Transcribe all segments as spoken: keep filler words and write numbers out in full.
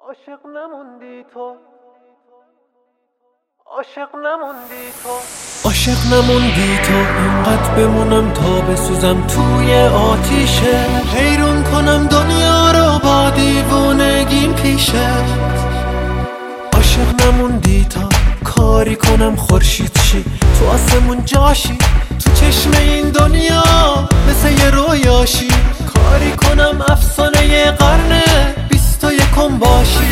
عاشق نموندی تو، عاشق نموندی تو، عاشق نموندی تو. اینقدر بمونم تا بسوزم توی آتیشه، حیرون کنم دنیا رو با دیوونگیم پیشه. عاشق نموندی تا کاری کنم خورشید شی، تو آسمون جاشی، تو چشم این دنیا مثل یه رویاشی. کاری کنم افسانه قرن بیست و یکم باشی.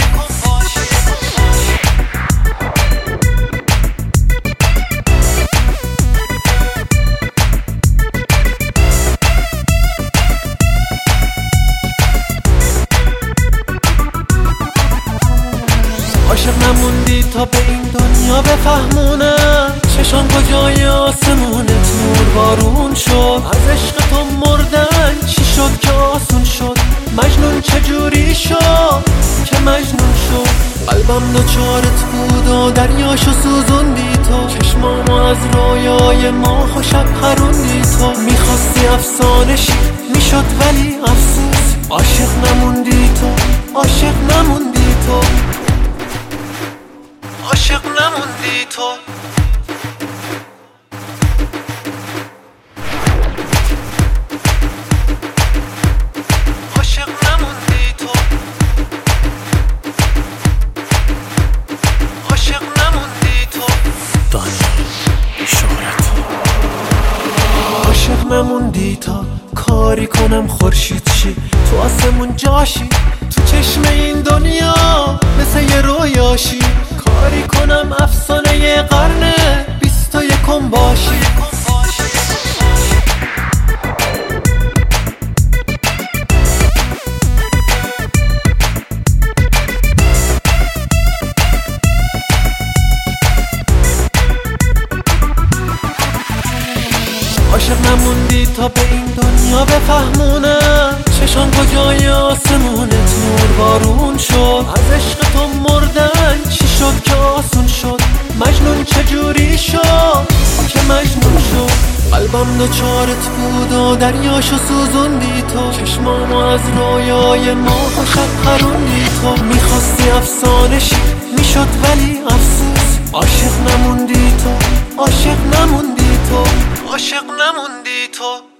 عاشق نموندی تا به این دنیا بفهمونم چشام کجای آسمونه. نور بارون شد از عشق تو مردن، چی شد که آسون شد؟ مجنون چجوری شد که مجنون شد؟ قلبم دوچارت بود و دریاشو سوزوندی تو، چشمامو از رویای ماه و شب پروندی تو. میخواستی افسانه شی میشد ولی افسوس، عاشق نموندی تو، عاشق نموندی تو، عاشق نموندی تو. عاشق نموندی تو، عاشق نموندی تو. دانی شهرت. عاشق نموندی تا کاری کنم خورشید شی، تو آسمون جاشی، تو چشم این دنیا مثل یه رویاشی. کاری کنم افسانه قرن بیست و یکم باشی. عاشق نموندی تا به این دنیا بفهمونم چشام کجای آسمونه. نور بارون شد از عشق تو مردن، چی شد که آسون شد؟ مجنون چجوری شد که مجنون شد؟ قلبم دوچارت بود و دریاشو سوزوندی تو، چشمامو از رویای ماه و شب پروندی تو. میخواستی افسانه شی میشد ولی افسوس، عاشق نموندی تو، عاشق نموندی تو، عاشق نموندی تو.